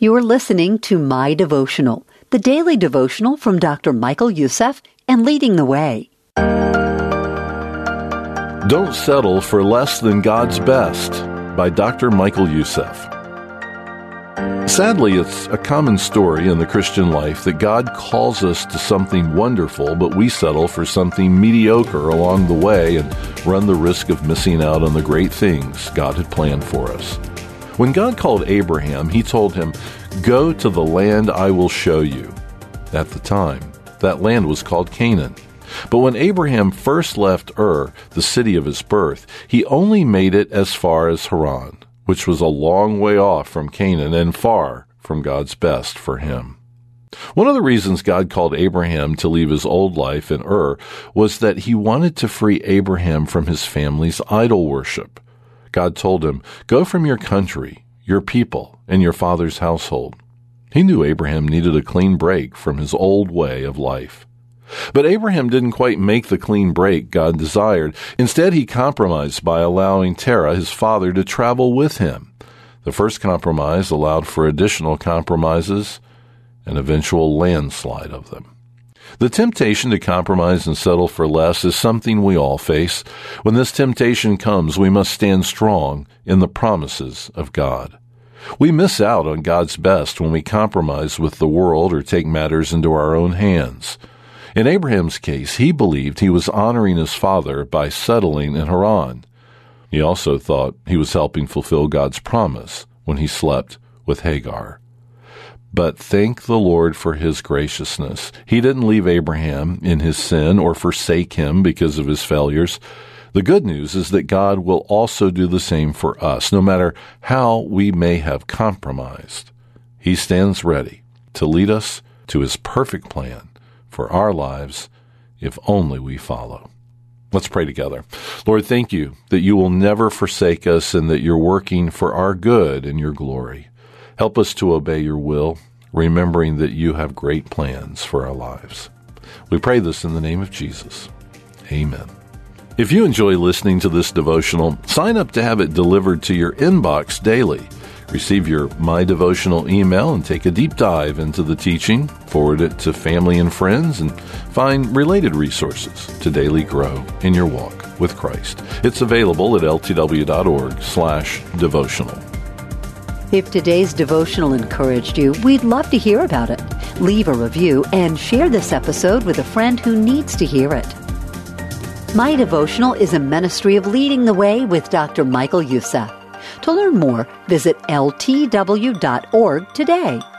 You are listening to My Devotional, the daily devotional from Dr. Michael Youssef and Leading the Way. Don't Settle for Less Than God's Best by Dr. Michael Youssef. Sadly, it's a common story in the Christian life that God calls us to something wonderful, but we settle for something mediocre along the way and run the risk of missing out on the great things God had planned for us. When God called Abraham, he told him, "Go to the land I will show you." At the time, that land was called Canaan. But when Abraham first left Ur, the city of his birth, he only made it as far as Haran, which was a long way off from Canaan and far from God's best for him. One of the reasons God called Abraham to leave his old life in Ur was that he wanted to free Abraham from his family's idol worship. God told him, "Go from your country, your people, and your father's household." He knew Abraham needed a clean break from his old way of life. But Abraham didn't quite make the clean break God desired. Instead, he compromised by allowing Terah, his father, to travel with him. The first compromise allowed for additional compromises, an eventual landslide of them. The temptation to compromise and settle for less is something we all face. When this temptation comes, we must stand strong in the promises of God. We miss out on God's best when we compromise with the world or take matters into our own hands. In Abraham's case, he believed he was honoring his father by settling in Haran. He also thought he was helping fulfill God's promise when he slept with Hagar. But thank the Lord for his graciousness. He didn't leave Abraham in his sin or forsake him because of his failures. The good news is that God will also do the same for us, no matter how we may have compromised. He stands ready to lead us to his perfect plan for our lives, if only we follow. Let's pray together. Lord, thank you that you will never forsake us and that you're working for our good and your glory. Help us to obey your will, remembering that you have great plans for our lives. We pray this in the name of Jesus. Amen. If you enjoy listening to this devotional, sign up to have it delivered to your inbox daily. Receive your My Devotional email and take a deep dive into the teaching, forward it to family and friends, and find related resources to daily grow in your walk with Christ. It's available at ltw.org/devotional. If today's devotional encouraged you, we'd love to hear about it. Leave a review and share this episode with a friend who needs to hear it. My Devotional is a ministry of Leading the Way with Dr. Michael Youssef. To learn more, visit ltw.org today.